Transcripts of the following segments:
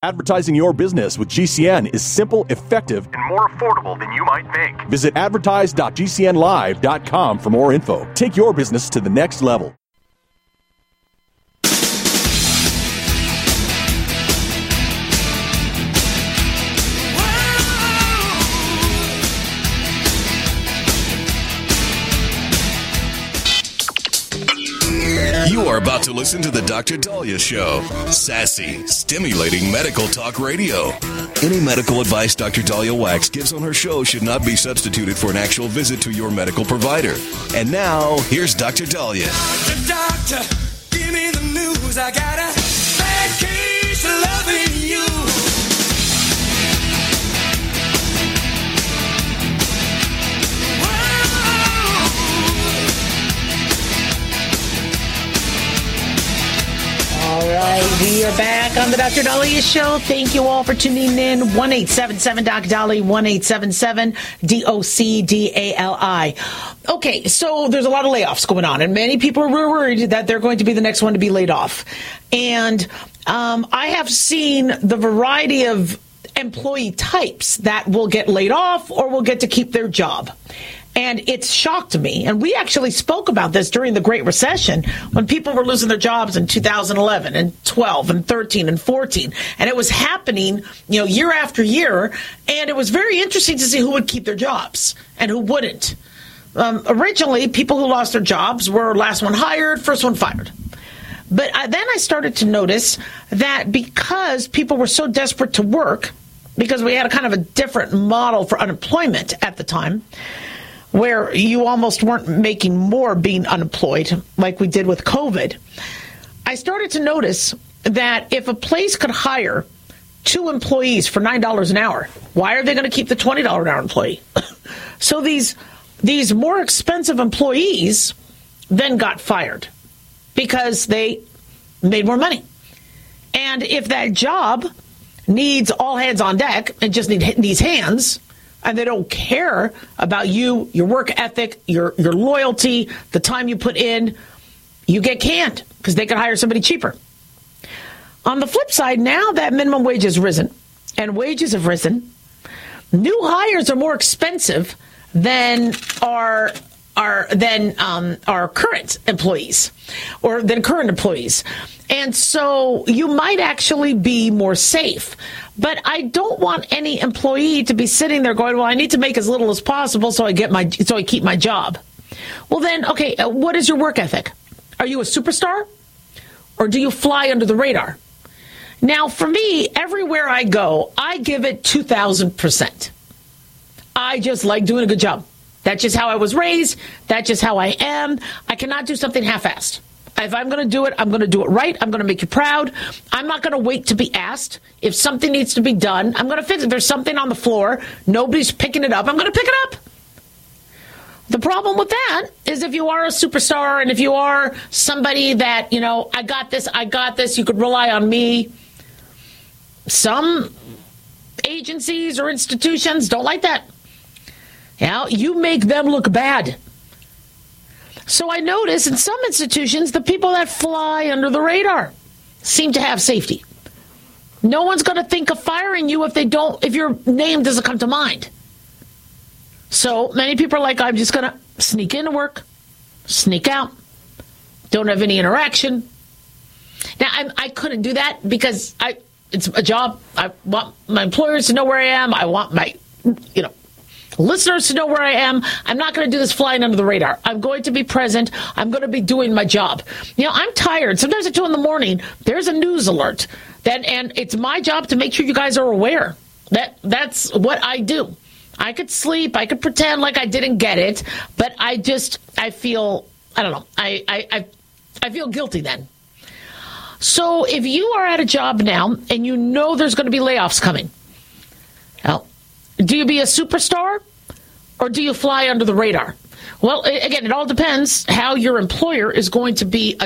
Advertising your business with GCN is simple, effective, and more affordable than you might think. Visit advertise.gcnlive.com for more info. Take your business to the next level. You are about to listen to the Dr. Daliah Show. Sassy, stimulating medical talk radio. Any medical advice Dr. Daliah Wax gives on her show should not be substituted for an actual visit to your medical provider. And now, here's Dr. Daliah. Doctor, give me the news. I got a bad case of loving you. All right, we are back on the Dr. Daliah Show. Thank you all for tuning in. 1-877-Dr. Daliah, 1-877-DOCDALI. Okay, so there's a lot of layoffs going on, and many people are worried that they're going to be the next one to be laid off. And I have seen the variety of employee types that will get laid off or will get to keep their job. And it's shocked me. And we actually spoke about this during the Great Recession when people were losing their jobs in 2011 and 12 and 13 and 14. And it was happening, year after year. And it was very interesting to see who would keep their jobs and who wouldn't. Originally, people who lost their jobs were last one hired, first one fired. But then I started to notice that because people were so desperate to work, because we had a kind of a different model for unemployment at the time, where you almost weren't making more being unemployed like we did with COVID, I started to notice that if a place could hire 2 employees for $9 an hour, why are they going to keep the $20 an hour employee? So these more expensive employees then got fired because they made more money. And if that job needs all hands on deck and just needs hands, and they don't care about you, your work ethic, your loyalty, the time you put in, you get canned because they can hire somebody cheaper. On the flip side, now that minimum wage has risen and wages have risen, new hires are more expensive than our current employees or than current employees. And so you might actually be more safe. But I don't want any employee to be sitting there going, well, I need to make as little as possible so I keep my job. Well, then, okay, what is your work ethic? Are you a superstar or do you fly under the radar? Now, for me, everywhere I go, I give it 2,000%. I just like doing a good job. That's just how I was raised. That's just how I am. I cannot do something half-assed. If I'm going to do it, I'm going to do it right. I'm going to make you proud. I'm not going to wait to be asked. If something needs to be done, I'm going to fix it. If there's something on the floor, nobody's picking it up, I'm going to pick it up. The problem with that is if you are a superstar and if you are somebody that, I got this, you could rely on me. Some agencies or institutions don't like that. You make them look bad. So I notice in some institutions, the people that fly under the radar seem to have safety. No one's going to think of firing you if your name doesn't come to mind. So many people are like, I'm just going to sneak into work, sneak out, don't have any interaction. Now, I couldn't do that because it's a job. I want my employers to know where I am. I want my, listeners to know where I am. I'm not going to do this flying under the radar. I'm going to be present. I'm going to be doing my job. I'm tired. Sometimes at 2 a.m, there's a news alert. And it's my job to make sure you guys are aware. That's what I do. I could sleep. I could pretend like I didn't get it. But I feel, I don't know. I feel guilty then. So if you are at a job now and you know there's going to be layoffs coming, do you be a superstar or do you fly under the radar? Well, again, it all depends how your employer is going to be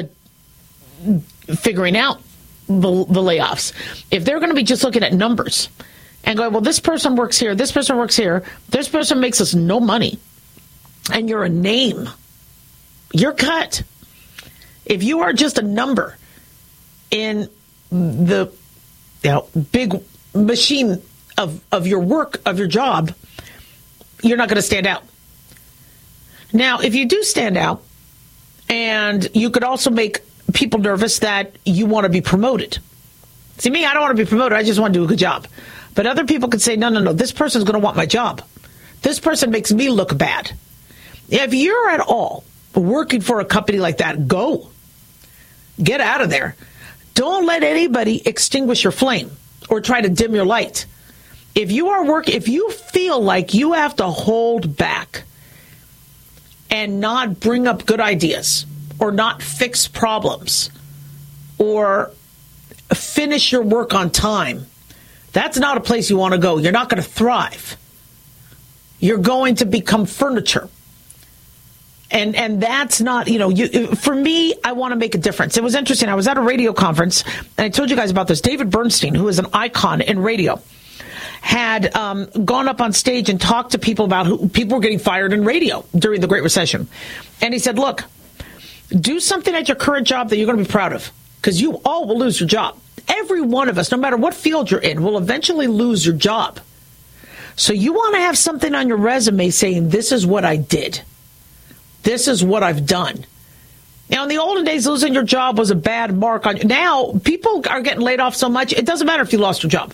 figuring out the layoffs. If they're going to be just looking at numbers and going, well, this person works here, this person works here, this person makes us no money, and you're a name, you're cut. If you are just a number in the big machine of your work, of your job, you're not going to stand out. Now, if you do stand out, and you could also make people nervous that you want to be promoted. See, me, I don't want to be promoted. I just want to do a good job. But other people could say, no, this person's going to want my job. This person makes me look bad. If you're at all working for a company like that, go. Get out of there. Don't let anybody extinguish your flame or try to dim your light. If you feel like you have to hold back and not bring up good ideas or not fix problems or finish your work on time, that's not a place you want to go. You're not going to thrive. You're going to become furniture. And that's not, for me, I want to make a difference. It was interesting. I was at a radio conference, and I told you guys about this. David Bernstein, who is an icon in radio, had gone up on stage and talked to people about who people were getting fired in radio during the Great Recession. And he said, look, do something at your current job that you're going to be proud of, because you all will lose your job. Every one of us, no matter what field you're in, will eventually lose your job. So you want to have something on your resume saying, this is what I did. This is what I've done. Now, in the olden days, losing your job was a bad mark on you. Now, people are getting laid off so much, it doesn't matter if you lost your job.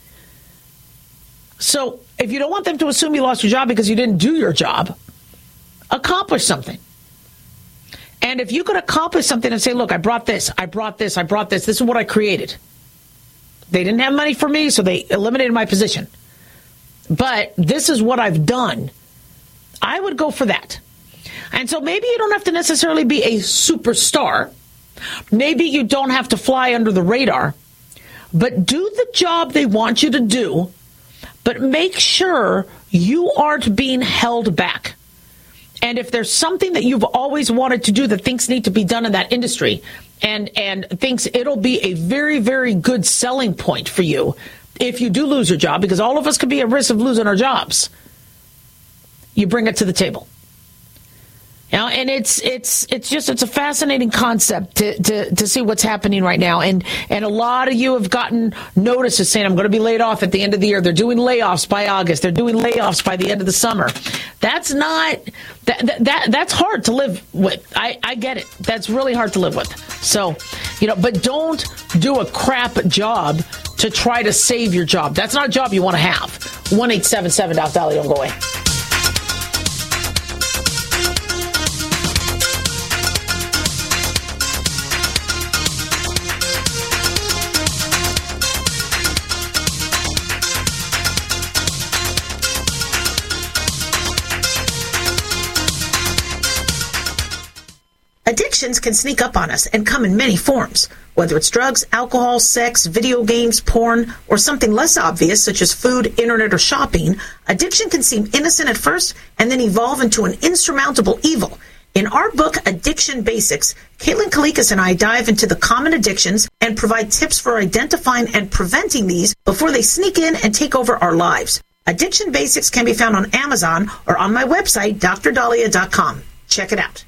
So if you don't want them to assume you lost your job because you didn't do your job, accomplish something. And if you could accomplish something and say, look, I brought this, this is what I created. They didn't have money for me, so they eliminated my position. But this is what I've done. I would go for that. And so maybe you don't have to necessarily be a superstar. Maybe you don't have to fly under the radar. But do the job they want you to do. But make sure you aren't being held back. And if there's something that you've always wanted to do that thinks need to be done in that industry and thinks it'll be a very, very good selling point for you if you do lose your job, because all of us could be at risk of losing our jobs, you bring it to the table. And it's a fascinating concept to see what's happening right now. And a lot of you have gotten notices saying, I'm going to be laid off at the end of the year. They're doing layoffs by August. They're doing layoffs by the end of the summer. That's not, that's hard to live with. I get it. That's really hard to live with. So, but don't do a crap job to try to save your job. That's not a job you want to have. 1-877-DOC-DOLLY. Don't go away. Addictions can sneak up on us and come in many forms, whether it's drugs, alcohol, sex, video games, porn, or something less obvious such as food, internet, or shopping. Addiction can seem innocent at first and then evolve into an insurmountable evil. In our book, Addiction Basics, Caitlin Kalikas and I dive into the common addictions and provide tips for identifying and preventing these before they sneak in and take over our lives. Addiction Basics can be found on Amazon or on my website, drdahlia.com. Check it out.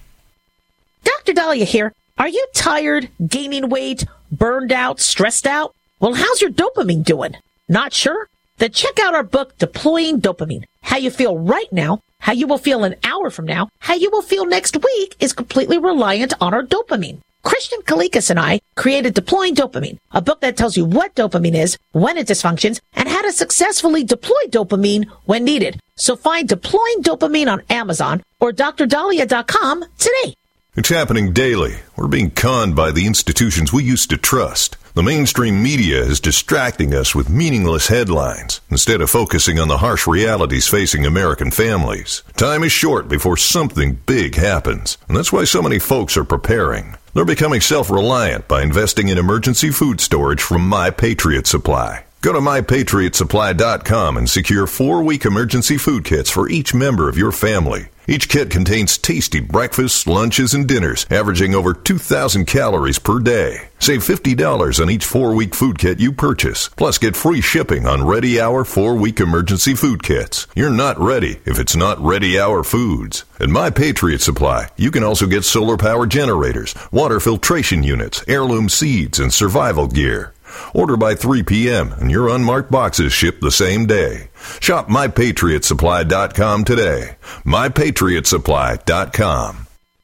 Dr. Dahlia here. Are you tired, gaining weight, burned out, stressed out? Well, how's your dopamine doing? Not sure? Then check out our book, Deploying Dopamine. How you feel right now, how you will feel an hour from now, how you will feel next week is completely reliant on our dopamine. Christian Kalikas and I created Deploying Dopamine, a book that tells you what dopamine is, when it dysfunctions, and how to successfully deploy dopamine when needed. So find Deploying Dopamine on Amazon or drdahlia.com today. It's happening daily. We're being conned by the institutions we used to trust. The mainstream media is distracting us with meaningless headlines instead of focusing on the harsh realities facing American families. Time is short before something big happens, and that's why so many folks are preparing. They're becoming self-reliant by investing in emergency food storage from My Patriot Supply. Go to MyPatriotSupply.com and secure 4-week emergency food kits for each member of your family. Each kit contains tasty breakfasts, lunches, and dinners, averaging over 2,000 calories per day. Save $50 on each 4-week food kit you purchase. Plus, get free shipping on Ready Hour 4-week emergency food kits. You're not ready if it's not Ready Hour Foods. At My Patriot Supply, you can also get solar power generators, water filtration units, heirloom seeds, and survival gear. Order by 3 p.m. and your unmarked boxes ship the same day. Shop MyPatriotSupply.com today. MyPatriotSupply.com.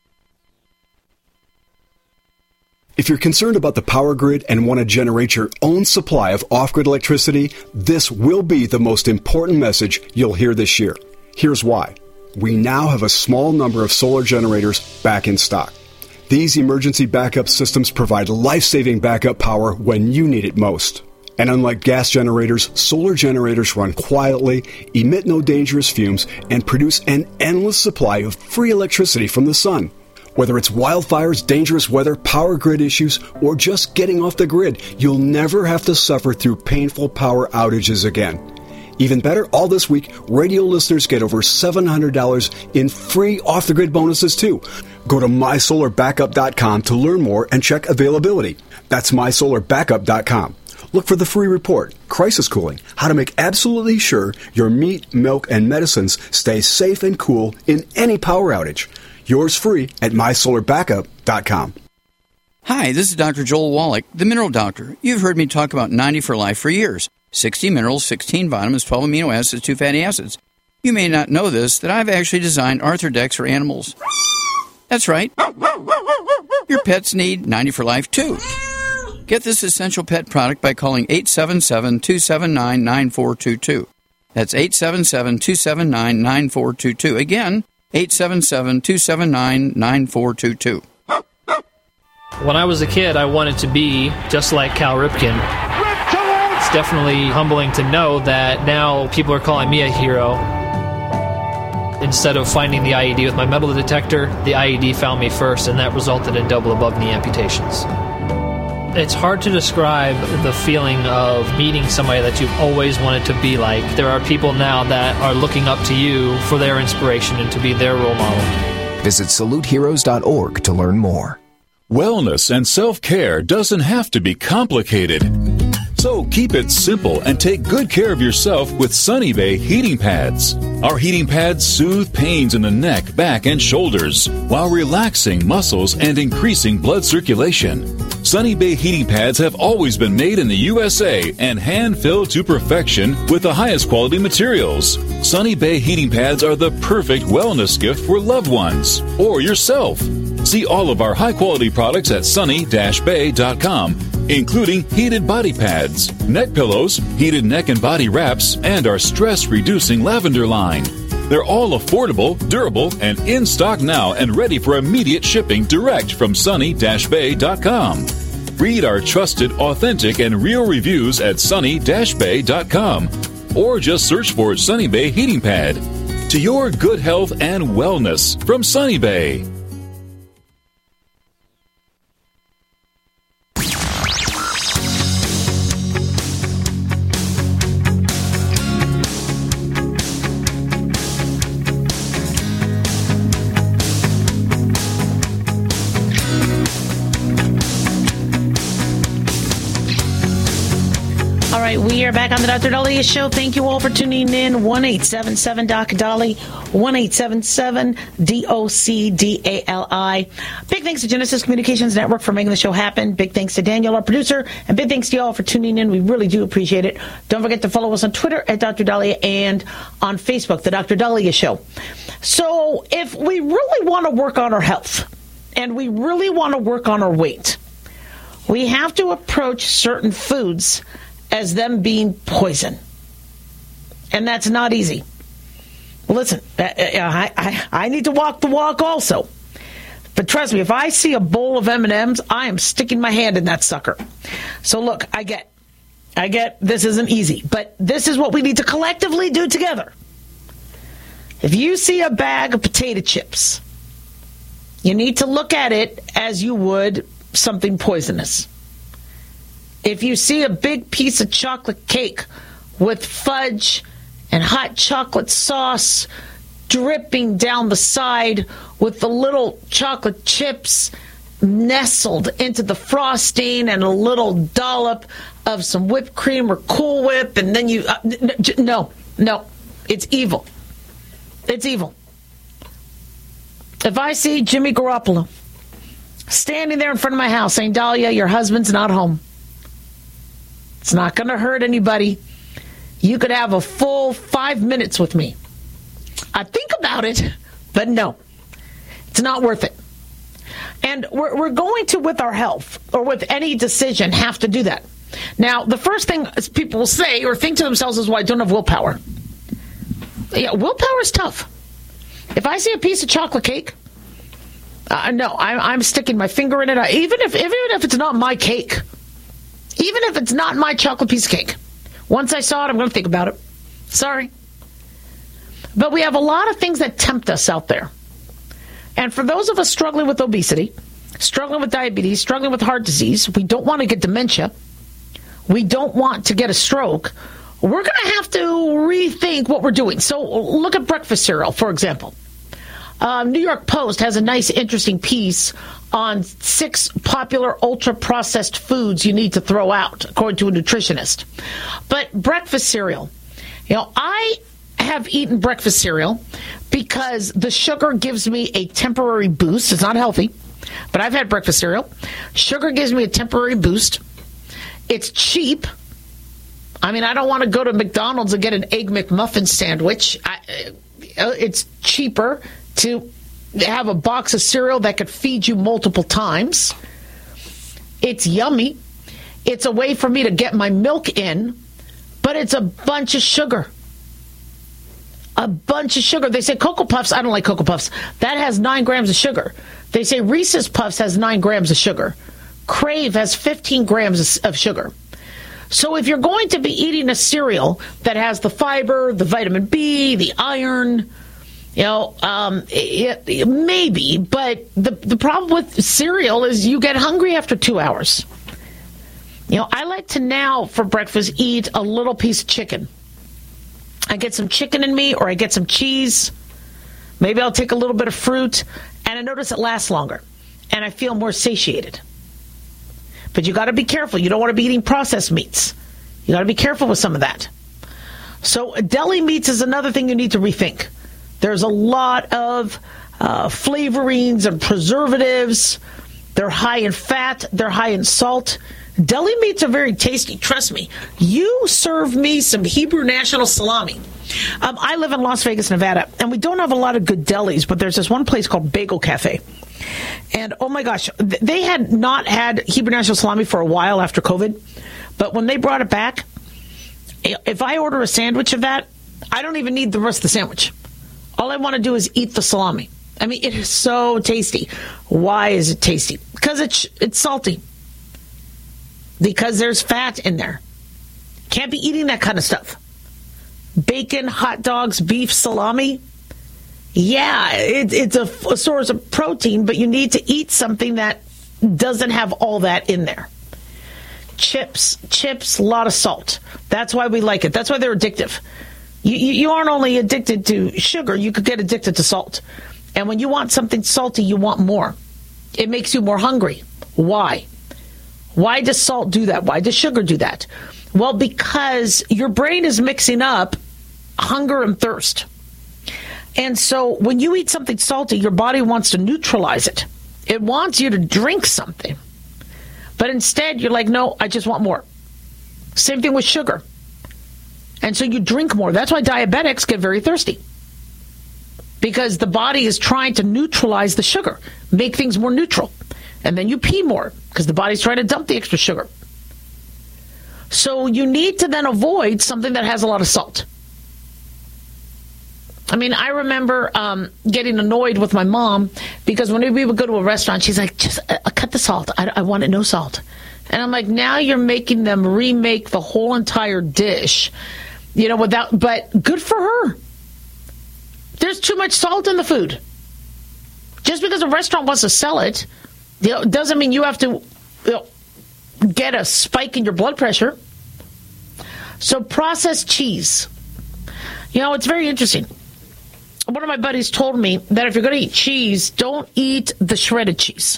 If you're concerned about the power grid and want to generate your own supply of off-grid electricity, this will be the most important message you'll hear this year. Here's why. We now have a small number of solar generators back in stock. These emergency backup systems provide life-saving backup power when you need it most. And unlike gas generators, solar generators run quietly, emit no dangerous fumes, and produce an endless supply of free electricity from the sun. Whether it's wildfires, dangerous weather, power grid issues, or just getting off the grid, you'll never have to suffer through painful power outages again. Even better, all this week, radio listeners get over $700 in free off-the-grid bonuses, too. Go to MySolarBackup.com to learn more and check availability. That's MySolarBackup.com. Look for the free report, Crisis Cooling, how to make absolutely sure your meat, milk, and medicines stay safe and cool in any power outage. Yours free at MySolarBackup.com. Hi, this is Dr. Joel Wallach, the Mineral Doctor. You've heard me talk about 90 for Life for years. 60 minerals, 16 vitamins, 12 amino acids, 2 fatty acids. You may not know this, that I've actually designed Arthrodex for animals. That's right. Your pets need 90 for Life, too. Get this essential pet product by calling 877-279-9422. That's 877-279-9422. Again, 877-279-9422. When I was a kid, I wanted to be just like Cal Ripken. It's definitely humbling to know that now people are calling me a hero. Instead of finding the IED with my metal detector, the IED found me first, and that resulted in double above knee amputations. It's hard to describe the feeling of meeting somebody that you've always wanted to be like. There are people now that are looking up to you for their inspiration and to be their role model. Visit SaluteHeroes.org to learn more. Wellness and self-care doesn't have to be complicated. So keep it simple and take good care of yourself with Sunny Bay heating pads. Our heating pads soothe pains in the neck, back, and shoulders while relaxing muscles and increasing blood circulation. Sunny Bay heating pads have always been made in the USA and hand-filled to perfection with the highest quality materials. Sunny Bay heating pads are the perfect wellness gift for loved ones or yourself. See all of our high-quality products at sunny-bay.com, including heated body pads, neck pillows, heated neck and body wraps, and our stress-reducing lavender line. They're all affordable, durable, and in stock now and ready for immediate shipping direct from sunny-bay.com. Read our trusted, authentic, and real reviews at sunny-bay.com or just search for Sunny Bay Heating Pad. To your good health and wellness from Sunny Bay. We are back on the Dr. Daliah Show. Thank you all for tuning in. 1-877-DOC-DALI, 1-877-DOC-DALI. Big thanks to Genesis Communications Network for making the show happen. Big thanks to Daniel, our producer, and big thanks to y'all for tuning in. We really do appreciate it. Don't forget to follow us on Twitter at Dr. Daliah and on Facebook, the Dr. Daliah Show. So if we really want to work on our health and we really want to work on our weight, we have to approach certain foods as them being poison. And that's not easy. Listen, I need to walk the walk also. But trust me, if I see a bowl of M&Ms, I am sticking my hand in that sucker. So look, I get this isn't easy, but this is what we need to collectively do together. If you see a bag of potato chips, you need to look at it as you would something poisonous. If you see a big piece of chocolate cake with fudge and hot chocolate sauce dripping down the side with the little chocolate chips nestled into the frosting and a little dollop of some whipped cream or Cool Whip, and then you... No, it's evil. It's evil. If I see Jimmy Garoppolo standing there in front of my house saying, Dahlia, your husband's not home, It's not going to hurt anybody. You could have a full 5 minutes with me. I think about it, but no, it's not worth it. And we're going to, with our health or with any decision, have to do that. Now, the first thing people will say or think to themselves is, well, I don't have willpower. Yeah, willpower is tough. If I see a piece of chocolate cake, no, I'm sticking my finger in it. Even if it's not my cake, even if it's not my chocolate piece of cake, once I saw it, I'm going to think about it. Sorry. But we have a lot of things that tempt us out there. And for those of us struggling with obesity, struggling with diabetes, struggling with heart disease, we don't want to get dementia. We don't want to get a stroke. We're going to have to rethink what we're doing. So look at breakfast cereal, for example. New York Post has a nice, interesting piece on 6 popular ultra-processed foods you need to throw out, according to a nutritionist. But breakfast cereal, I have eaten breakfast cereal because the sugar gives me a temporary boost. It's not healthy, but I've had breakfast cereal. Sugar gives me a temporary boost. It's cheap. I mean, I don't want to go to McDonald's and get an Egg McMuffin sandwich. It's cheaper to have a box of cereal that could feed you multiple times. It's yummy. It's a way for me to get my milk in, but it's a bunch of sugar. A bunch of sugar. They say Cocoa Puffs. I don't like Cocoa Puffs. That has 9 grams of sugar. They say Reese's Puffs has 9 grams of sugar. Crave has 15 grams of sugar. So if you're going to be eating a cereal that has the fiber, the vitamin B, the iron, maybe. But the problem with cereal is you get hungry after 2 hours. I like to now for breakfast eat a little piece of chicken. I get some chicken in me, or I get some cheese. Maybe I'll take a little bit of fruit, and I notice it lasts longer, and I feel more satiated. But you got to be careful. You don't want to be eating processed meats. You got to be careful with some of that. So deli meats is another thing you need to rethink. There's a lot of flavorings and preservatives. They're high in fat. They're high in salt. Deli meats are very tasty. Trust me. You serve me some Hebrew National salami. I live in Las Vegas, Nevada, and we don't have a lot of good delis, but there's this one place called Bagel Cafe. And, oh, my gosh, they had not had Hebrew National salami for a while after COVID. But when they brought it back, if I order a sandwich of that, I don't even need the rest of the sandwich. All I want to do is eat the salami. I mean, it is so tasty. Why is it tasty? Because it's salty. Because there's fat in there. Can't be eating that kind of stuff. Bacon, hot dogs, beef, salami. Yeah, it's a source of protein, but you need to eat something that doesn't have all that in there. Chips, a lot of salt. That's why we like it. That's why they're addictive. You aren't only addicted to sugar, you could get addicted to salt. And when you want something salty, you want more. It makes you more hungry. Why? Why does salt do that? Why does sugar do that? Well, because your brain is mixing up hunger and thirst. And so when you eat something salty, your body wants to neutralize it. It wants you to drink something. But instead, you're like, no, I just want more. Same thing with sugar. And so you drink more. That's why diabetics get very thirsty. Because the body is trying to neutralize the sugar, make things more neutral. And then you pee more because the body's trying to dump the extra sugar. So you need to then avoid something that has a lot of salt. I mean, I remember getting annoyed with my mom because when we would go to a restaurant, she's like, just cut the salt. I want it no salt. And I'm like, now you're making them remake the whole entire dish, but good for her. There's too much salt in the food. Just because a restaurant wants to sell it, doesn't mean you have to get a spike in your blood pressure. So processed cheese. It's very interesting. One of my buddies told me that if you're going to eat cheese, don't eat the shredded cheese.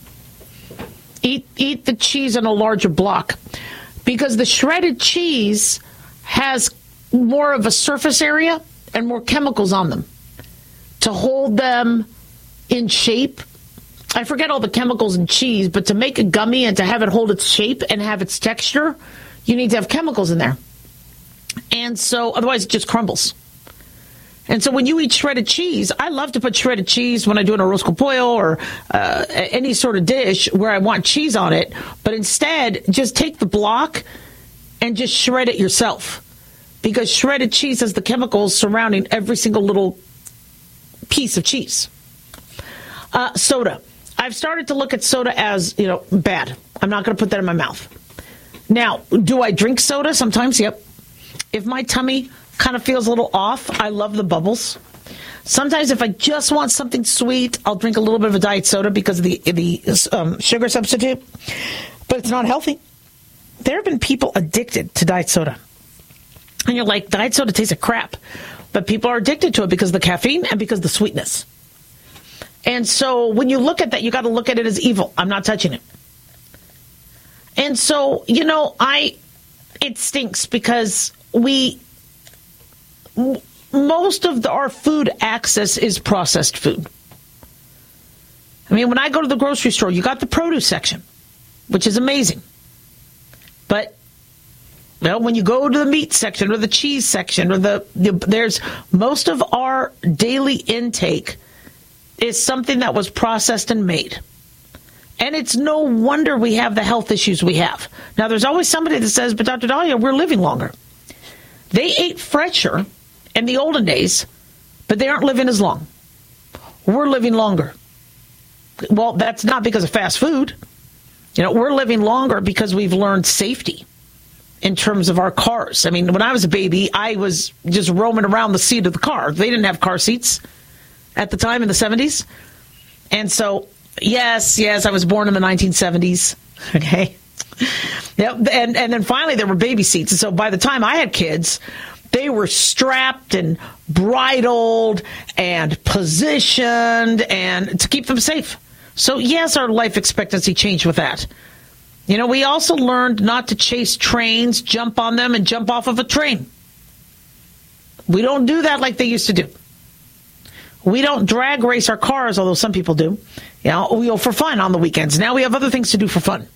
Eat the cheese in a larger block. Because the shredded cheese has more of a surface area and more chemicals on them to hold them in shape. I forget all the chemicals in cheese, but to make a gummy and to have it hold its shape and have its texture, You need to have chemicals in there. And so otherwise it just crumbles. And so when you eat shredded cheese, I love to put shredded cheese when I do an arroz con pollo or any sort of dish where I want cheese on it. But instead, just take the block and just shred it yourself. Because shredded cheese has the chemicals surrounding every single little piece of cheese. Soda. I've started to look at soda as, bad. I'm not going to put that in my mouth. Now, do I drink soda? Sometimes, yep. If my tummy kind of feels a little off, I love the bubbles. Sometimes if I just want something sweet, I'll drink a little bit of a diet soda because of the sugar substitute. But it's not healthy. There have been people addicted to diet soda. And you're like, diet soda tastes like crap. But people are addicted to it because of the caffeine and because of the sweetness. And so when you look at that, you got to look at it as evil. I'm not touching it. And so, it stinks because most of our food access is processed food. I mean, when I go to the grocery store, you got the produce section, which is amazing. But when you go to the meat section or the cheese section or there's most of our daily intake is something that was processed and made. And it's no wonder we have the health issues we have. Now, there's always somebody that says, but Dr. Dahlia, we're living longer. They ate fresher in the olden days, but they aren't living as long. We're living longer. Well, that's not because of fast food. We're living longer because we've learned safety in terms of our cars. I mean, when I was a baby, I was just roaming around the seat of the car. They didn't have car seats at the time in the 70s. And so, yes, I was born in the 1970s. Okay. Yep. And then finally there were baby seats. And so by the time I had kids, they were strapped and bridled and positioned and to keep them safe. So yes, our life expectancy changed with that. We also learned not to chase trains, jump on them, and jump off of a train. We don't do that like they used to do. We don't drag race our cars, although some people do. For fun on the weekends. Now we have other things to do for fun.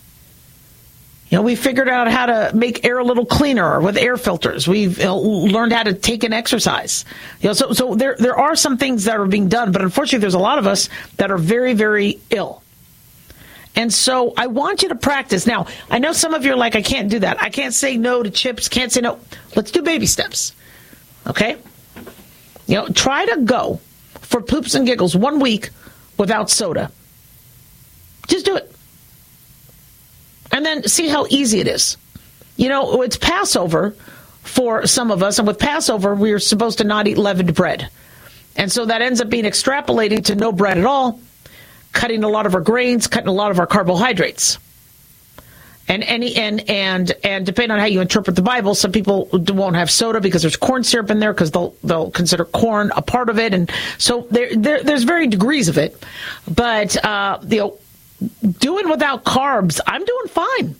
We figured out how to make air a little cleaner with air filters. We've learned how to take an exercise. So there are some things that are being done, but unfortunately there's a lot of us that are very, very ill. And so I want you to practice. Now, I know some of you are like, I can't do that. I can't say no to chips, can't say no. Let's do baby steps. Okay? Try to go for poops and giggles 1 week without soda. Just do it. And then see how easy it is. It's Passover for some of us, and with Passover, we're supposed to not eat leavened bread. And so that ends up being extrapolating to no bread at all, cutting a lot of our grains, cutting a lot of our carbohydrates. And depending on how you interpret the Bible, some people won't have soda because there's corn syrup in there because they'll consider corn a part of it, and so there's varying degrees of it. But doing without carbs, I'm doing fine.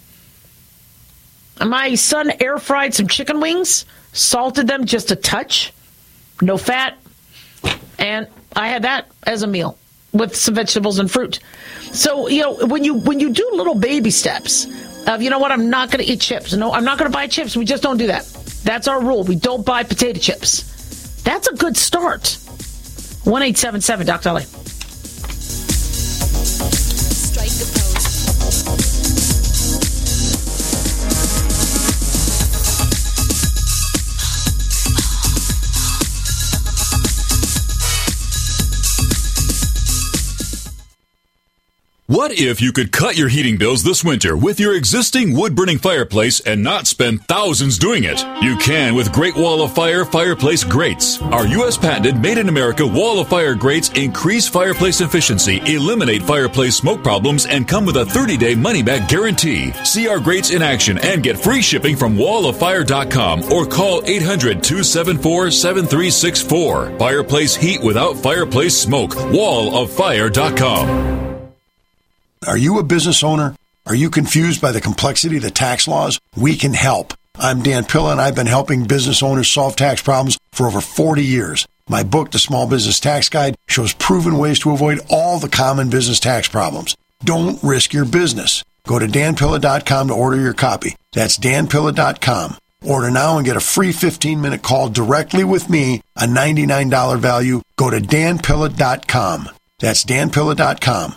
My son air fried some chicken wings, salted them just a touch, no fat, and I had that as a meal with some vegetables and fruit. So, when you do little baby steps of, I'm not going to eat chips. No, I'm not going to buy chips. We just don't do that. That's our rule. We don't buy potato chips. That's a good start. 1-877 Dr. Dahlia. Strike a pose. What if you could cut your heating bills this winter with your existing wood-burning fireplace and not spend thousands doing it? You can with Great Wall of Fire fireplace grates. Our U.S. patented made-in-America Wall of Fire grates increase fireplace efficiency, eliminate fireplace smoke problems, and come with a 30-day money-back guarantee. See our grates in action and get free shipping from walloffire.com or call 800-274-7364. Fireplace heat without fireplace smoke. walloffire.com. Are you a business owner? Are you confused by the complexity of the tax laws? We can help. I'm Dan Pilla, and I've been helping business owners solve tax problems for over 40 years. My book, The Small Business Tax Guide, shows proven ways to avoid all the common business tax problems. Don't risk your business. Go to danpilla.com to order your copy. That's danpilla.com. Order now and get a free 15-minute call directly with me, a $99 value. Go to danpilla.com. That's danpilla.com.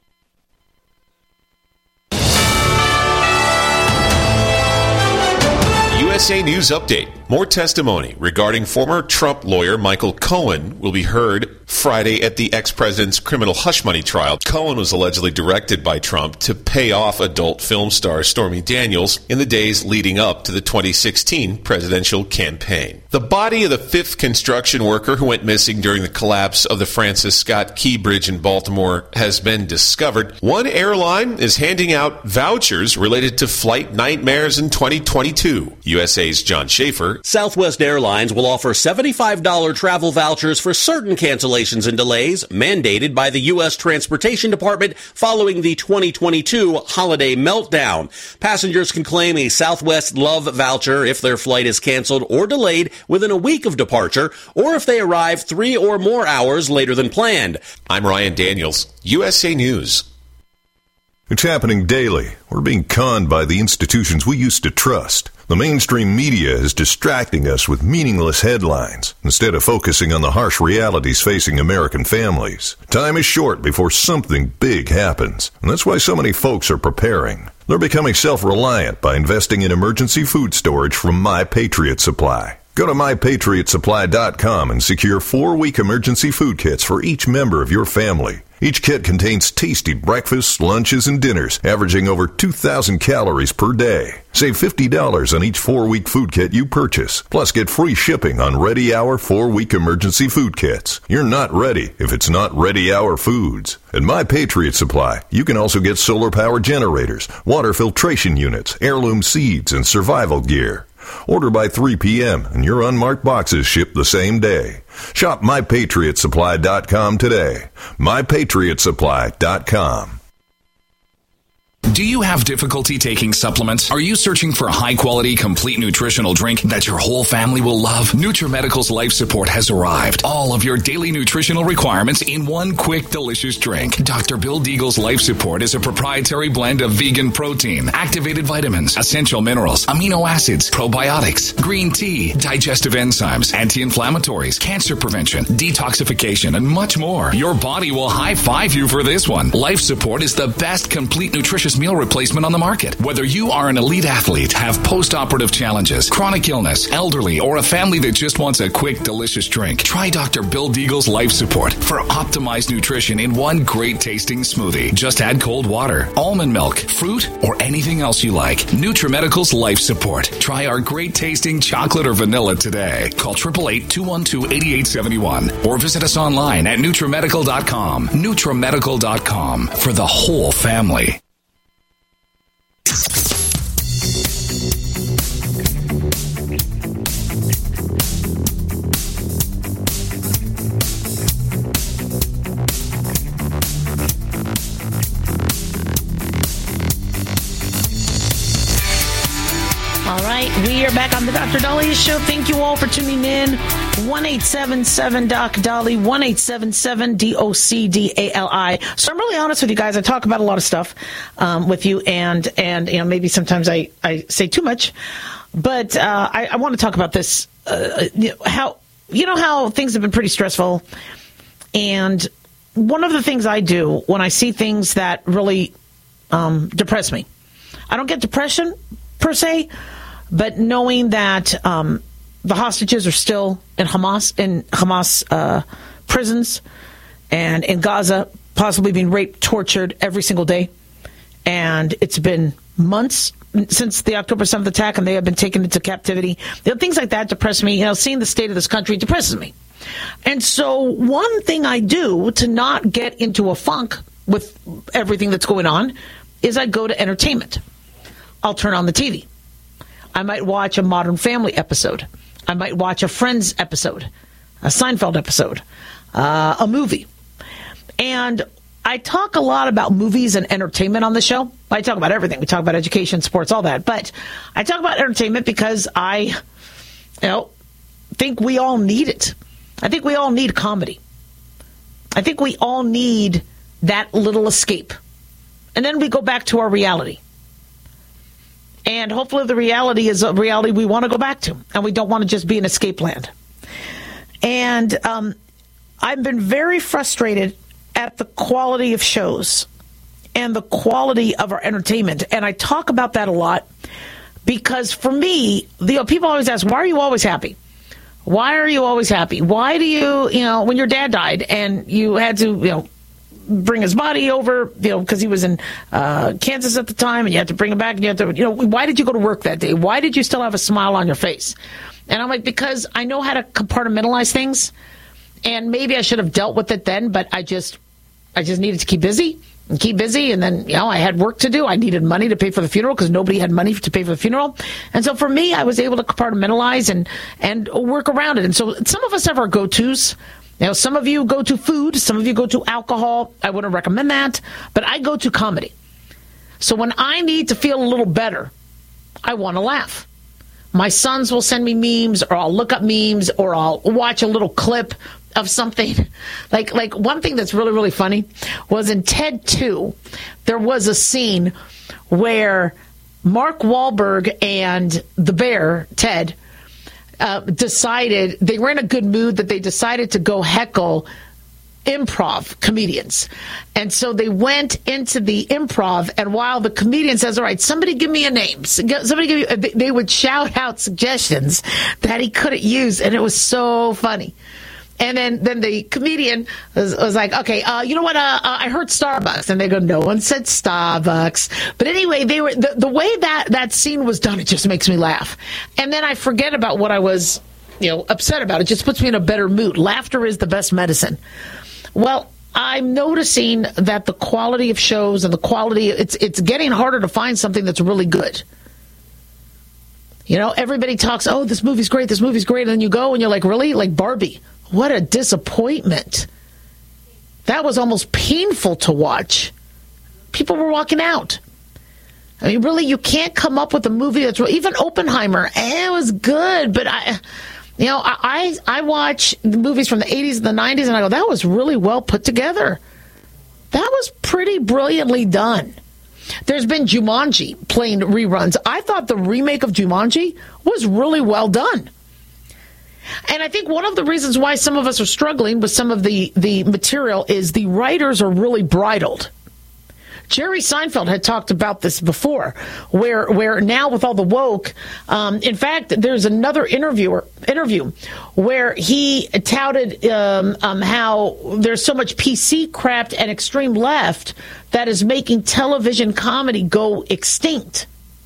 USA News Update. More testimony regarding former Trump lawyer Michael Cohen will be heard Friday at the ex-president's criminal hush money trial. Cohen was allegedly directed by Trump to pay off adult film star Stormy Daniels in the days leading up to the 2016 presidential campaign. The body of the fifth construction worker who went missing during the collapse of the Francis Scott Key Bridge in Baltimore has been discovered. One airline is handing out vouchers related to flight nightmares in 2022. USA's John Schaefer. Southwest Airlines will offer $75 travel vouchers for certain cancellations and delays mandated by the U.S. Transportation Department following the 2022 holiday meltdown. Passengers can claim a Southwest Love voucher if their flight is canceled or delayed within a week of departure, or if they arrive 3 or more hours later than planned. I'm Ryan Daniels, USA News. It's happening daily. We're being conned by the institutions we used to trust. The mainstream media is distracting us with meaningless headlines instead of focusing on the harsh realities facing American families. Time is short before something big happens, and that's why so many folks are preparing. They're becoming self-reliant by investing in emergency food storage from My Patriot Supply. Go to MyPatriotSupply.com and secure 4-week emergency food kits for each member of your family. Each kit contains tasty breakfasts, lunches, and dinners, averaging over 2,000 calories per day. Save $50 on each 4-week food kit you purchase. Plus, get free shipping on Ready Hour 4-week emergency food kits. You're not ready if it's not Ready Hour foods. At My Patriot Supply, you can also get solar power generators, water filtration units, heirloom seeds, and survival gear. Order by 3 p.m. and your unmarked boxes ship the same day. Shop MyPatriotSupply.com today. MyPatriotSupply.com. Do you have difficulty taking supplements? Are you searching for a high-quality, complete nutritional drink that your whole family will love? NutriMedical's Life Support has arrived. All of your daily nutritional requirements in one quick, delicious drink. Dr. Bill Deagle's Life Support is a proprietary blend of vegan protein, activated vitamins, essential minerals, amino acids, probiotics, green tea, digestive enzymes, anti-inflammatories, cancer prevention, detoxification, and much more. Your body will high-five you for this one. Life Support is the best complete nutritious meal replacement on the market. Whether you are an elite athlete, have post-operative challenges, chronic illness, elderly, or a family that just wants a quick, delicious drink, try Dr. Bill Deagle's Life Support for optimized nutrition in one great tasting smoothie. Just add cold water, almond milk, fruit, or anything else you like. NutriMedical's Life Support. Try our great tasting chocolate or vanilla today. Call 888-212-8871 or visit us online at NutriMedical.com. NutriMedical.com for the whole family. All right, we are back on the Dr. Daliah Show. Thank you all for tuning in. 1-877-DOC-DALI, 1-877-DOC-DALI. So I'm really honest with you guys. I talk about a lot of stuff with you, and you know, maybe sometimes I say too much, but I want to talk about this. How things have been pretty stressful, and one of the things I do when I see things that really depress me, I don't get depression per se, but knowing that the hostages are still in Hamas prisons and in Gaza, possibly being raped, tortured every single day. And it's been months since the October 7th attack, and they have been taken into captivity. Things like that depress me. You know, seeing the state of this country depresses me. And so one thing I do to not get into a funk with everything that's going on is I go to entertainment. I'll turn on the TV. I might watch a Modern Family episode. I might watch a Friends episode, a Seinfeld episode, a movie. And I talk a lot about movies and entertainment on the show. I talk about everything. We talk about education, sports, all that. But I talk about entertainment because I think we all need it. I think we all need comedy. I think we all need that little escape. And then we go back to our reality. And hopefully the reality is a reality we want to go back to. And we don't want to just be in escape land. And I've been very frustrated at the quality of shows and the quality of our entertainment. And I talk about that a lot because for me, people always ask, why are you always happy? Why are you always happy? Why do you, when your dad died and you had to, bring his body over, because he was in Kansas at the time and you had to bring him back and you had to, why did you go to work that day? Why did you still have a smile on your face? And I'm like, because I know how to compartmentalize things. And maybe I should have dealt with it then, but I just needed to keep busy. And then, I had work to do. I needed money to pay for the funeral because nobody had money to pay for the funeral. And so for me, I was able to compartmentalize and work around it. And so some of us have our go-tos. Some of you go to food. Some of you go to alcohol. I wouldn't recommend that. But I go to comedy. So when I need to feel a little better, I want to laugh. My sons will send me memes, or I'll look up memes, or I'll watch a little clip of something. Like one thing that's really, really funny was in Ted 2, there was a scene where Mark Wahlberg and the bear, Ted, decided, they were in a good mood that they decided to go heckle improv comedians. And so they went into the improv, and while the comedian says, all right, somebody give me a name. They would shout out suggestions that he couldn't use, and it was so funny. And then the comedian was like, okay, you know what? I heard Starbucks. And they go, no one said Starbucks. But anyway, they were the way that scene was done, it just makes me laugh. And then I forget about what I was, upset about. It just puts me in a better mood. Laughter is the best medicine. Well, I'm noticing that the quality of shows and the quality, it's getting harder to find something that's really good. Everybody talks, oh, this movie's great. And then you go and you're like, really? Like Barbie. What a disappointment. That was almost painful to watch. People were walking out. I mean, really, you can't come up with a movie that's even Oppenheimer. It was good, but I watch the movies from the 80s and the 90s, and I go, that was really well put together. That was pretty brilliantly done. There's been Jumanji playing reruns. I thought the remake of Jumanji was really well done. And I think one of the reasons why some of us are struggling with some of the material is the writers are really bridled. Jerry Seinfeld had talked about this before, where now with all the woke, in fact, there's another interview where he touted how there's so much PC crap and extreme left that is making television comedy go extinct.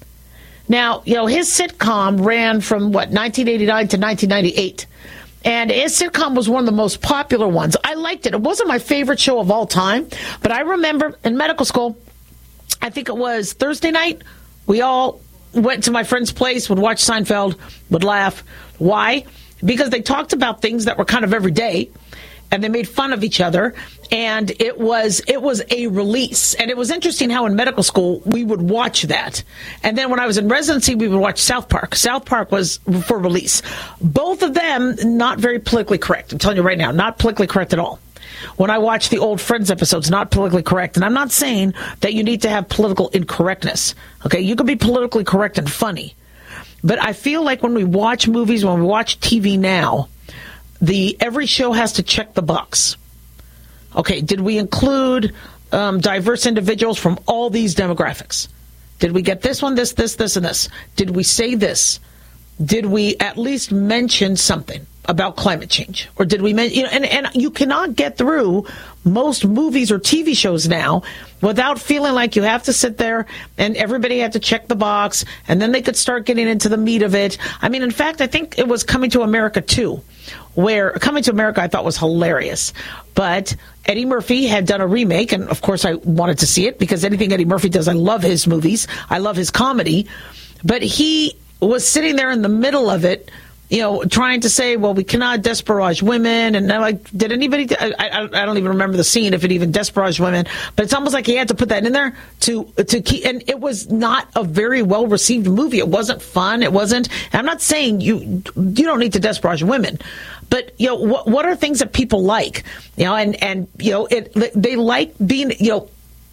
Now, his sitcom ran from, 1989 to 1998. And his sitcom was one of the most popular ones. I liked it. It wasn't my favorite show of all time. But I remember in medical school, I think it was Thursday night, we all went to my friend's place, would watch Seinfeld, would laugh. Why? Because they talked about things that were kind of everyday. And they made fun of each other, and it was a release. And it was interesting how in medical school we would watch that. And then when I was in residency, we would watch South Park. South Park was for release. Both of them not very politically correct. I'm telling you right now, not politically correct at all. When I watch the old Friends episodes, not politically correct. And I'm not saying that you need to have political incorrectness. Okay, you can be politically correct and funny. But I feel like when we watch movies, when we watch TV now, every show has to check the box. Okay, did we include diverse individuals from all these demographics? Did we get this one, this, and this? Did we say this? Did we at least mention something about climate change? Or did we mention, and you cannot get through most movies or TV shows now without feeling like you have to sit there and everybody had to check the box, and then they could start getting into the meat of it. I mean, in fact, I think it was Coming to America 2, where Coming to America I thought was hilarious. But Eddie Murphy had done a remake, and of course I wanted to see it because anything Eddie Murphy does, I love his movies. I love his comedy. But he was sitting there in the middle of it, trying to say, well, we cannot disparage women. And I'm like, did anybody, I don't even remember the scene, if it even disparaged women, but it's almost like he had to put that in there to keep, and it was not a very well received movie. It wasn't fun. It wasn't, I'm not saying you don't need to disparage women, but, what are things that people like, and they like being,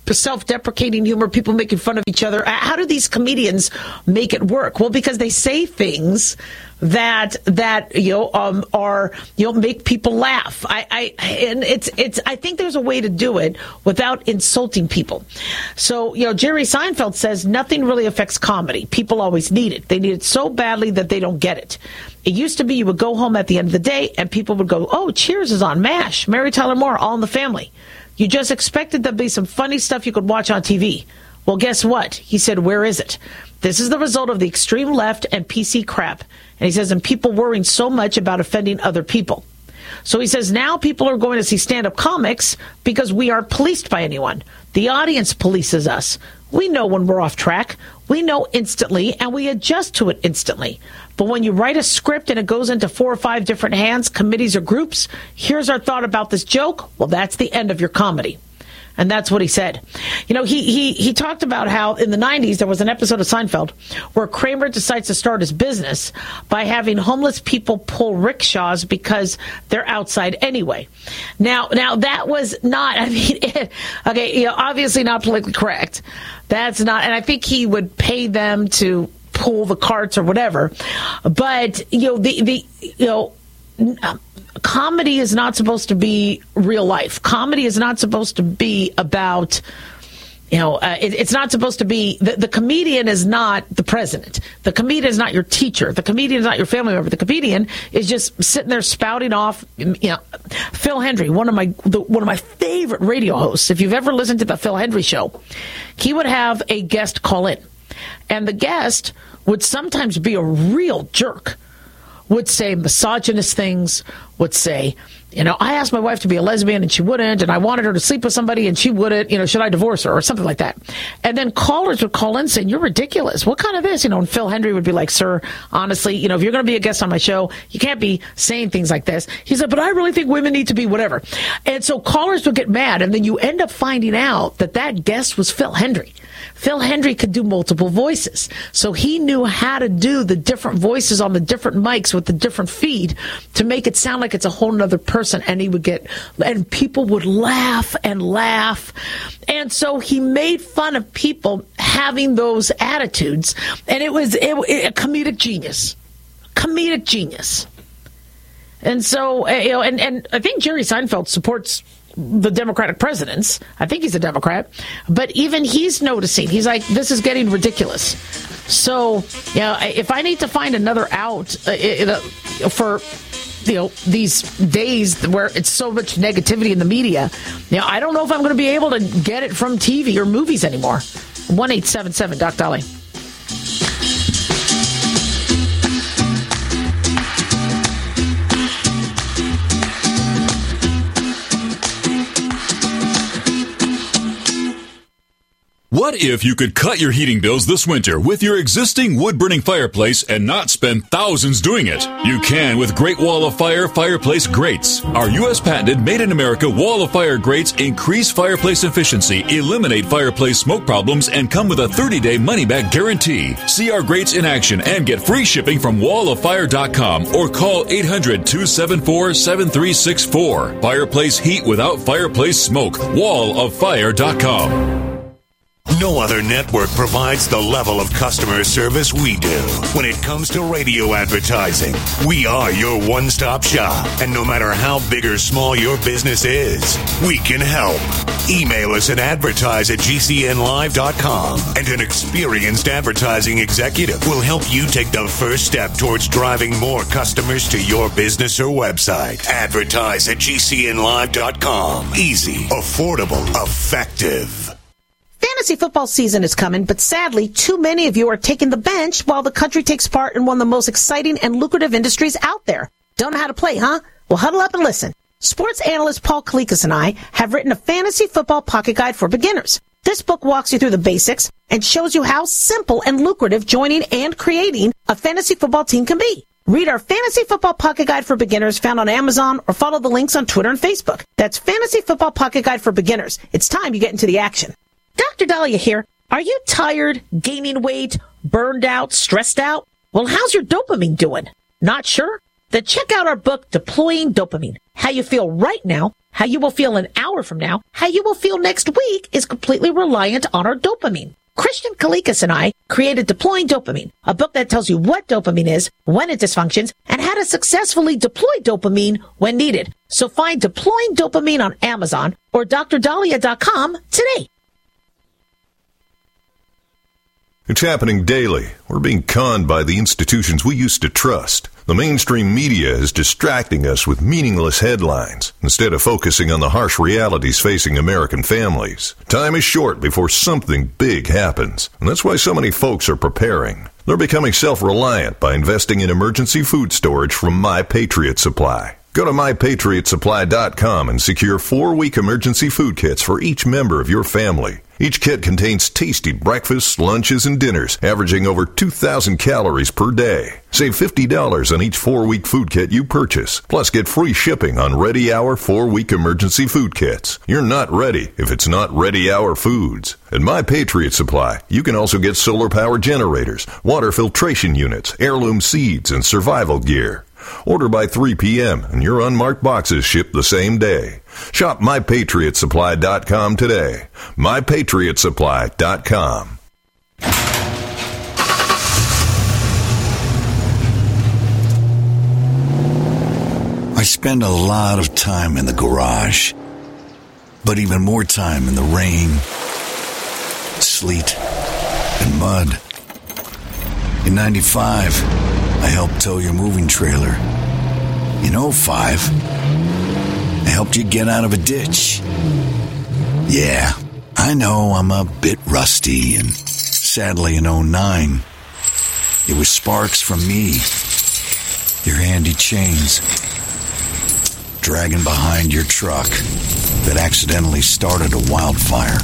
self-deprecating humor, people making fun of each other. How do these comedians make it work? Well, because they say things that make people laugh. I think there's a way to do it without insulting people. So, Jerry Seinfeld says nothing really affects comedy. People always need it. They need it so badly that they don't get it. It used to be you would go home at the end of the day and people would go, oh, Cheers is on, MASH, Mary Tyler Moore, All in the Family. You just expected there'd be some funny stuff you could watch on TV. Well, guess what? He said, where is it? This is the result of the extreme left and PC crap. And he says, and people worrying so much about offending other people. So he says, now people are going to see stand-up comics because we aren't policed by anyone. The audience polices us. We know when we're off track. We know instantly, and we adjust to it instantly. But when you write a script and it goes into 4 or 5 different hands, committees or groups, here's our thought about this joke. Well, that's the end of your comedy. And that's what he said. He talked about how in the 90s there was an episode of Seinfeld where Kramer decides to start his business by having homeless people pull rickshaws because they're outside anyway. Now that was not, obviously not politically correct. That's not, and I think he would pay them to pull the carts or whatever. But, comedy is not supposed to be real life. Comedy is not supposed to be about, it's not supposed to be, the comedian is not the president. The comedian is not your teacher. The comedian is not your family member. The comedian is just sitting there spouting off. Phil Hendry, one of my favorite radio hosts. If you've ever listened to the Phil Hendry show, he would have a guest call in, and the guest would sometimes be a real jerk. Would say misogynist things, would say, I asked my wife to be a lesbian and she wouldn't, and I wanted her to sleep with somebody and she wouldn't, should I divorce her or something like that. And then callers would call in saying, you're ridiculous. What kind of this? And Phil Hendry would be like, sir, honestly, if you're going to be a guest on my show, you can't be saying things like this. He said, but I really think women need to be whatever. And so callers would get mad, and then you end up finding out that guest was Phil Hendry. Phil Hendry could do multiple voices. So he knew how to do the different voices on the different mics with the different feed to make it sound like it's a whole nother person. And people would laugh and laugh. And so he made fun of people having those attitudes. And it was a comedic genius. Comedic genius. And so, and I think Jerry Seinfeld supports the Democratic presidents. I think he's a Democrat, but even he's noticing. He's like, this is getting ridiculous. So, if I need to find another out for these days where it's so much negativity in the media, I don't know if I'm going to be able to get it from TV or movies anymore. 1-877 Doc Dolly. What if you could cut your heating bills this winter with your existing wood-burning fireplace and not spend thousands doing it? You can with Great Wall of Fire fireplace grates. Our U.S. patented made-in-America Wall of Fire grates increase fireplace efficiency, eliminate fireplace smoke problems, and come with a 30-day money-back guarantee. See our grates in action and get free shipping from walloffire.com or call 800-274-7364. Fireplace heat without fireplace smoke. walloffire.com. No other network provides the level of customer service we do. When it comes to radio advertising, we are your one-stop shop. And no matter how big or small your business is, we can help. Email us at advertise@gcnlive.com, and an experienced advertising executive will help you take the first step towards driving more customers to your business or website. Advertise@gcnlive.com. Easy, affordable, effective. Fantasy football season is coming, but sadly, too many of you are taking the bench while the country takes part in one of the most exciting and lucrative industries out there. Don't know how to play, huh? Well, huddle up and listen. Sports analyst Paul Kalikas and I have written a fantasy football pocket guide for beginners. This book walks you through the basics and shows you how simple and lucrative joining and creating a fantasy football team can be. Read our Fantasy Football Pocket Guide for Beginners found on Amazon, or follow the links on Twitter and Facebook. That's Fantasy Football Pocket Guide for Beginners. It's time you get into the action. Dr. Dahlia here. Are you tired, gaining weight, burned out, stressed out? Well, how's your dopamine doing? Not sure? Then check out our book, Deploying Dopamine, How You Feel Right Now How you will feel an hour from now, how you will feel next week is completely reliant on our dopamine. Christian Kalikas and I created Deploying Dopamine, a book that tells you what dopamine is, when it dysfunctions, and how to successfully deploy dopamine when needed. So find Deploying Dopamine on Amazon or DrDahlia.com today. It's happening daily. We're being conned by the institutions we used to trust. The mainstream media is distracting us with meaningless headlines instead of focusing on the harsh realities facing American families. Time is short before something big happens, and that's why so many folks are preparing. They're becoming self-reliant by investing in emergency food storage from My Patriot Supply. Go to MyPatriotSupply.com and secure 4-week emergency food kits for each member of your family. Each kit contains tasty breakfasts, lunches, and dinners, averaging over 2,000 calories per day. Save $50 on each 4-week food kit you purchase. Plus, get free shipping on Ready Hour 4-week emergency food kits. You're not ready if it's not Ready Hour Foods. At My Patriot Supply, you can also get solar power generators, water filtration units, heirloom seeds, and survival gear. Order by 3 p.m. and your unmarked boxes ship the same day. Shop MyPatriotSupply.com today. MyPatriotSupply.com. I spend a lot of time in the garage, but even more time in the rain, sleet, and mud. In 95, I helped tow your moving trailer. In 05, I helped you get out of a ditch. Yeah, I know I'm a bit rusty, and sadly in 09, it was sparks from me, your handy chains, dragging behind your truck that accidentally started a wildfire.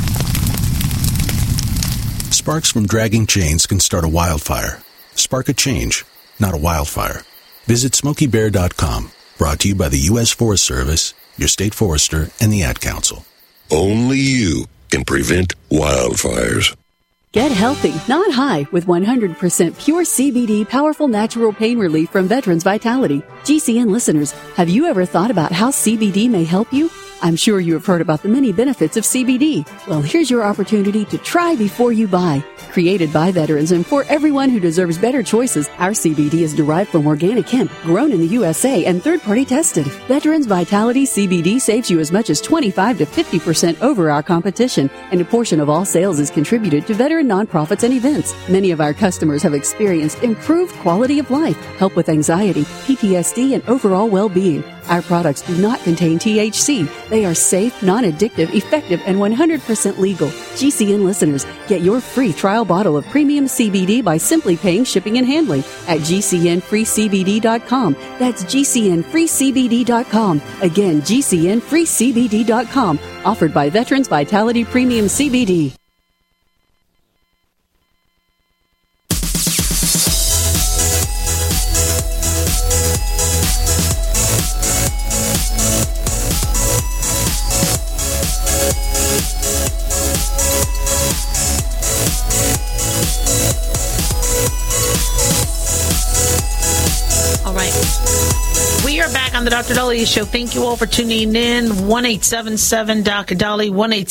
Sparks from dragging chains can start a wildfire. Spark a change, not a wildfire. Visit SmokeyBear.com. Brought to you by the U.S. Forest Service, your state forester, and the Ad Council. Only you can prevent wildfires. Get healthy, not high, with 100% pure CBD powerful natural pain relief from Veterans Vitality. GCN listeners, have you ever thought about how CBD may help you? I'm sure you have heard about the many benefits of CBD. Well, here's your opportunity to try before you buy. Created by veterans and for everyone who deserves better choices, our CBD is derived from organic hemp, grown in the USA and third-party tested. Veterans Vitality CBD saves you as much as 25 to 50% over our competition, and a portion of all sales is contributed to veteran nonprofits and events. Many of our customers have experienced improved quality of life, help with anxiety, PTSD, and overall well-being. Our products do not contain THC. They are safe, non-addictive, effective, and 100% legal. GCN listeners, get your free trial bottle of premium CBD by simply paying shipping and handling at GCNFreeCBD.com. That's GCNFreeCBD.com. Again, GCNFreeCBD.com. Offered by Veterans Vitality Premium CBD. On the Dr. Dahlia Show. Thank you all for tuning in. 1-877-Dr. Dali,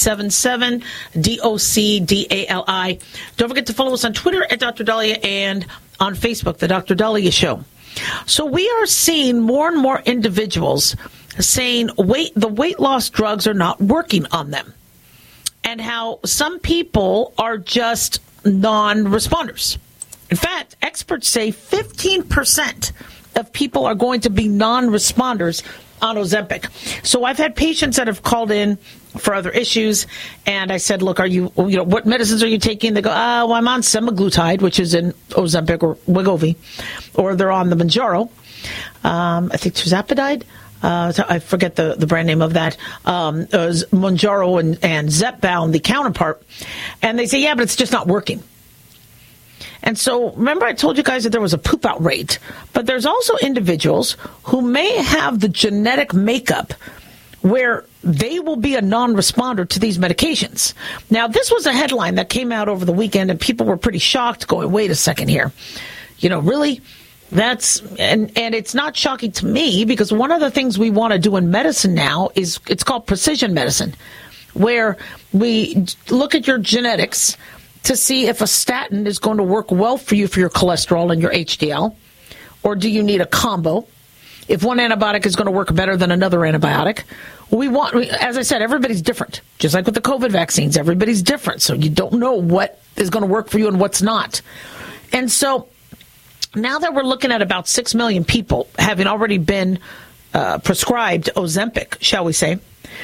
1-877-DOC-DALI. Don't forget to follow us on Twitter at Dr. Dahlia and on Facebook, the Dr. Dahlia Show. So we are seeing more and more individuals saying the weight loss drugs are not working on them, and how some people are just non-responders. In fact, experts say 15% of people are going to be non-responders on Ozempic. So I've had patients that have called in for other issues, and I said, look, what medicines are you taking? They go, well, I'm on semaglutide, which is in Ozempic or Wegovy, or they're on the Mounjaro. I think tirzepatide. I forget the brand name of that. Mounjaro and Zepbound, the counterpart. And they say, yeah, but it's just not working. And so, remember I told you guys that there was a poop out rate, but there's also individuals who may have the genetic makeup where they will be a non-responder to these medications. Now, this was a headline that came out over the weekend, and people were pretty shocked, going, wait a second here. Really? And it's not shocking to me, because one of the things we want to do in medicine now is it's called precision medicine, where we look at your genetics to see if a statin is going to work well for you for your cholesterol and your HDL, or do you need a combo? If one antibiotic is going to work better than another antibiotic, as I said, everybody's different. Just like with the COVID vaccines, everybody's different. So you don't know what is going to work for you and what's not. And so now that we're looking at about 6 million people having already been prescribed Ozempic, shall we say,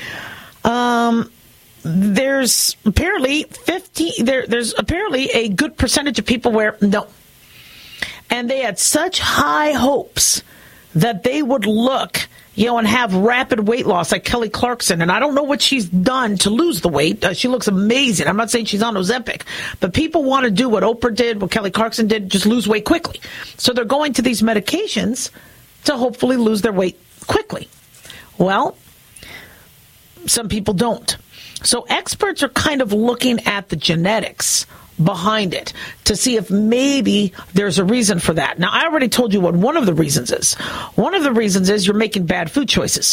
there's apparently there's apparently a good percentage of people where no. And they had such high hopes that they would look, and have rapid weight loss like Kelly Clarkson. And I don't know what she's done to lose the weight. She looks amazing. I'm not saying she's on Ozempic, but people want to do what Oprah did, what Kelly Clarkson did, just lose weight quickly. So they're going to these medications to hopefully lose their weight quickly. Well, some people don't. So experts are kind of looking at the genetics behind it to see if maybe there's a reason for that. Now, I already told you what one of the reasons is. One of the reasons is you're making bad food choices.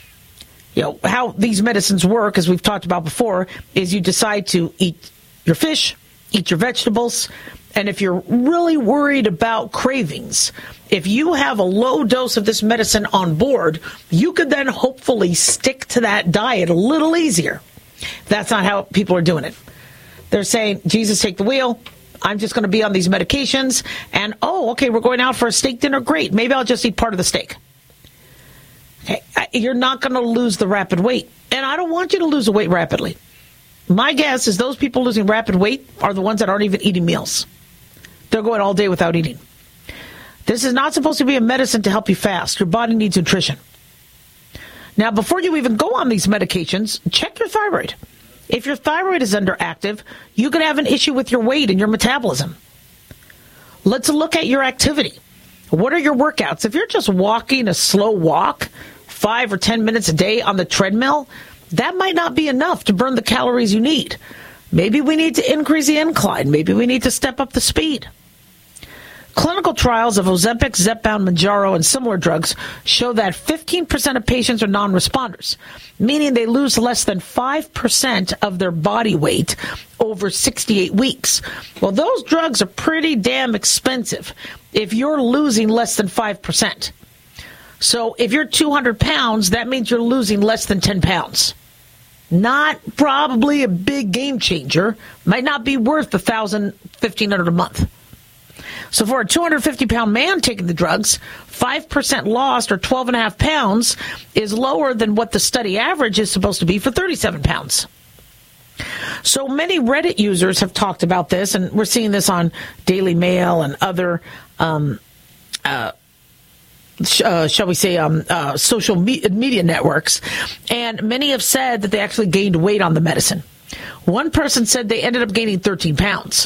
How these medicines work, as we've talked about before, is you decide to eat your fish, eat your vegetables, and if you're really worried about cravings, if you have a low dose of this medicine on board, you could then hopefully stick to that diet a little easier. That's not how people are doing it. They're saying, Jesus, take the wheel. I'm just going to be on these medications. And, okay, we're going out for a steak dinner. Great. Maybe I'll just eat part of the steak. Okay, you're not going to lose the rapid weight. And I don't want you to lose the weight rapidly. My guess is those people losing rapid weight are the ones that aren't even eating meals. They're going all day without eating. This is not supposed to be a medicine to help you fast. Your body needs nutrition. Now, before you even go on these medications, check your thyroid. If your thyroid is underactive, you could have an issue with your weight and your metabolism. Let's look at your activity. What are your workouts? If you're just walking a slow walk, 5 or 10 minutes a day on the treadmill, that might not be enough to burn the calories you need. Maybe we need to increase the incline. Maybe we need to step up the speed. Clinical trials of Ozempic, Zepbound, Mounjaro, and similar drugs show that 15% of patients are non-responders, meaning they lose less than 5% of their body weight over 68 weeks. Well, those drugs are pretty damn expensive if you're losing less than 5%. So if you're 200 pounds, that means you're losing less than 10 pounds. Not probably a big game changer. Might not be worth $1,000, $1,500 a month. So for a 250-pound man taking the drugs, 5% lost, or 12.5 pounds, is lower than what the study average is supposed to be for 37 pounds. So many Reddit users have talked about this, and we're seeing this on Daily Mail and other, shall we say, social media networks. And many have said that they actually gained weight on the medicine. One person said they ended up gaining 13 pounds.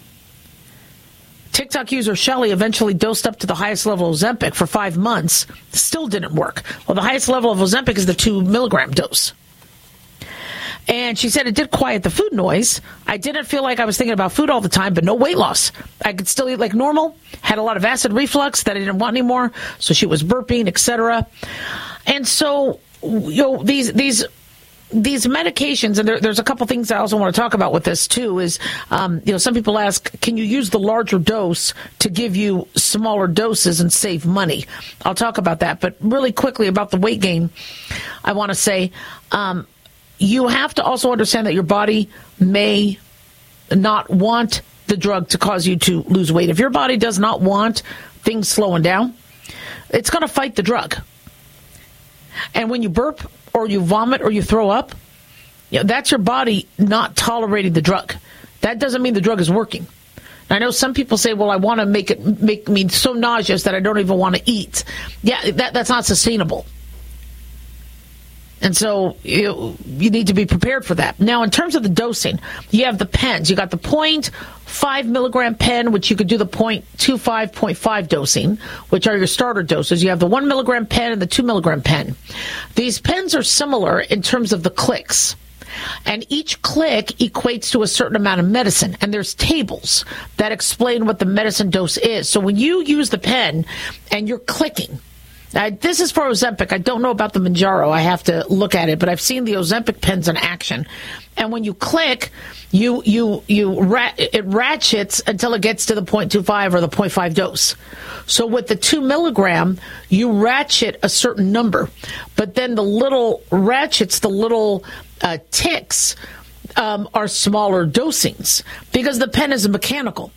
TikTok user Shelly eventually dosed up to the highest level of Ozempic for 5 months. Still didn't work. Well, the highest level of Ozempic is the 2 milligram dose. And she said it did quiet the food noise. I didn't feel like I was thinking about food all the time, but no weight loss. I could still eat like normal, had a lot of acid reflux that I didn't want anymore, so she was burping, etc. And so, these medications, and there's a couple things I also want to talk about with this too, is, some people ask, can you use the larger dose to give you smaller doses and save money? I'll talk about that. But really quickly about the weight gain, I want to say, you have to also understand that your body may not want the drug to cause you to lose weight. If your body does not want things slowing down, it's going to fight the drug. And when you burp, or you vomit, or you throw up, that's your body not tolerating the drug. That doesn't mean the drug is working. I know some people say, well, I want to make me so nauseous that I don't even want to eat. Yeah, that's not sustainable. And so you need to be prepared for that. Now, in terms of the dosing, you have the pens. You got the 0.5 milligram pen, which you could do the 0.25, 0.5 dosing, which are your starter doses. You have the 1 milligram pen and the 2 milligram pen. These pens are similar in terms of the clicks. And each click equates to a certain amount of medicine. And there's tables that explain what the medicine dose is. So when you use the pen and you're clicking, this is for Ozempic. I don't know about the Mounjaro. I have to look at it, but I've seen the Ozempic pens in action. And when you click, it ratchets until it gets to the 0.25 or the 0.5 dose. So with the 2 milligram, you ratchet a certain number, but then the little ratchets, the little ticks, are smaller dosings because the pen is mechanical.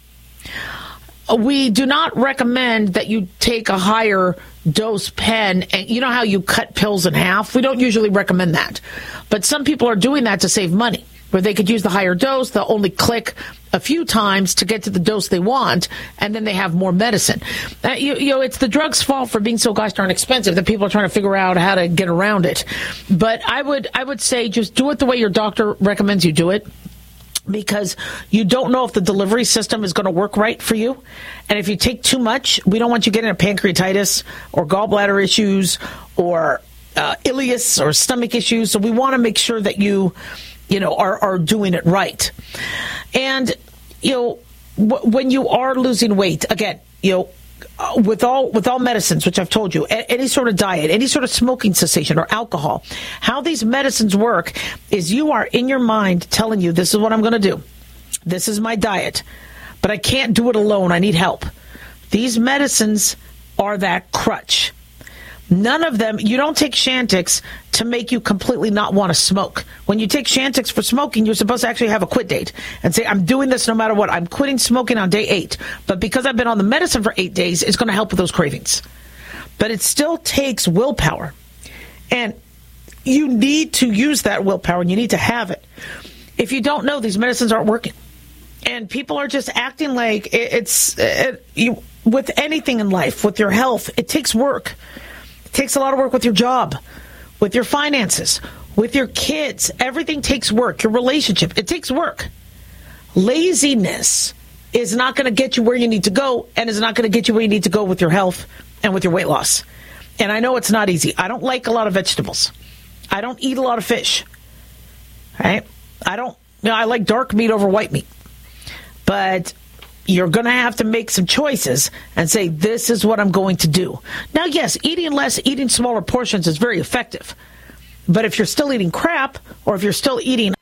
We do not recommend that you take a higher dose pen. And you know how you cut pills in half? We don't usually recommend that. But some people are doing that to save money, where they could use the higher dose. They'll only click a few times to get to the dose they want, and then they have more medicine. It's the drug's fault for being so gosh darn expensive that people are trying to figure out how to get around it. But I would say just do it the way your doctor recommends you do it, because you don't know if the delivery system is going to work right for you. And if you take too much, we don't want you getting a pancreatitis or gallbladder issues or ileus or stomach issues. So we want to make sure that you are doing it right. And, when you are losing weight, again, with all medicines, which I've told you, any sort of diet, any sort of smoking cessation or alcohol, how these medicines work is you are in your mind telling you, this is what I'm going to do. This is my diet, but I can't do it alone. I need help. These medicines are that crutch. None of them, you don't take Chantix to make you completely not want to smoke. When you take Chantix for smoking, you're supposed to actually have a quit date and say, I'm doing this no matter what. I'm quitting smoking on day 8. But because I've been on the medicine for 8 days, it's going to help with those cravings. But it still takes willpower. And you need to use that willpower, and you need to have it. If you don't know, these medicines aren't working. And people are just acting like with anything in life, with your health, it takes work. It takes a lot of work with your job, with your finances, with your kids. Everything takes work. Your relationship, it takes work. Laziness is not going to get you where you need to go, and is not going to get you where you need to go with your health and with your weight loss. And I know it's not easy. I don't like a lot of vegetables. I don't eat a lot of fish. Right? I like dark meat over white meat. But you're going to have to make some choices and say, this is what I'm going to do. Now, yes, eating less, eating smaller portions is very effective. But if you're still eating crap, or if you're still eating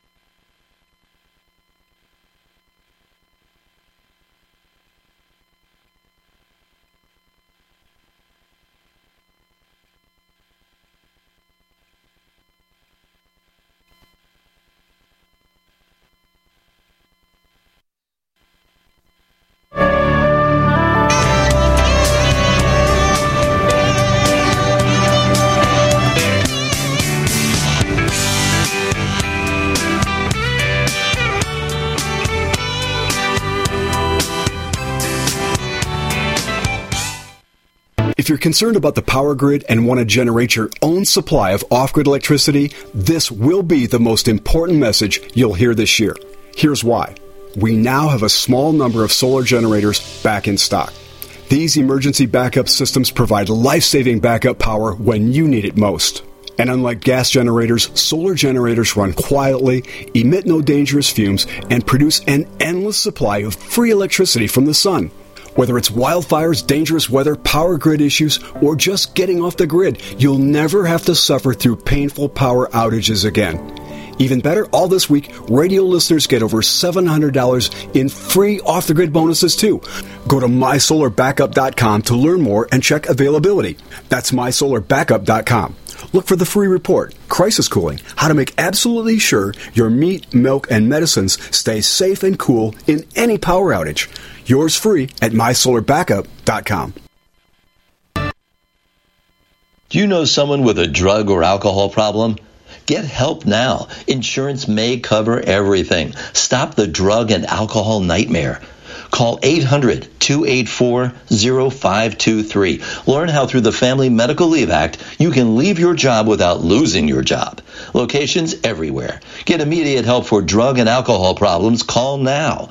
If you're concerned about the power grid and want to generate your own supply of off-grid electricity, this will be the most important message you'll hear this year. Here's why. We now have a small number of solar generators back in stock. These emergency backup systems provide life-saving backup power when you need it most. And unlike gas generators, solar generators run quietly, emit no dangerous fumes, and produce an endless supply of free electricity from the sun. Whether it's wildfires, dangerous weather, power grid issues, or just getting off the grid, you'll never have to suffer through painful power outages again. Even better, all this week, radio listeners get over $700 in free off-the-grid bonuses, too. Go to mysolarbackup.com to learn more and check availability. That's mysolarbackup.com. Look for the free report, Crisis Cooling, how to make absolutely sure your meat, milk, and medicines stay safe and cool in any power outage. Yours free at mysolarbackup.com. Do you know someone with a drug or alcohol problem? Get help now. Insurance may cover everything. Stop the drug and alcohol nightmare. Call 800-284-0523. Learn how through the Family Medical Leave Act, you can leave your job without losing your job. Locations everywhere. Get immediate help for drug and alcohol problems. Call now.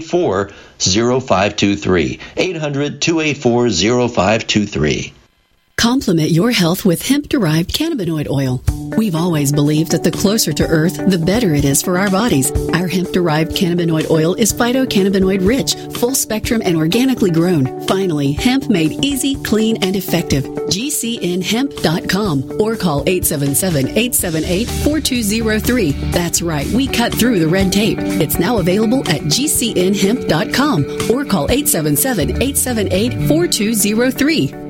800-284-0523. 800-284-0523. Complement your health with hemp-derived cannabinoid oil. We've always believed that the closer to Earth, the better it is for our bodies. Our hemp-derived cannabinoid oil is phytocannabinoid rich, full spectrum, and organically grown. Finally, hemp made easy, clean, and effective. GCNhemp.com or call 877-878-4203. That's right, we cut through the red tape. It's now available at GCNhemp.com or call 877-878-4203.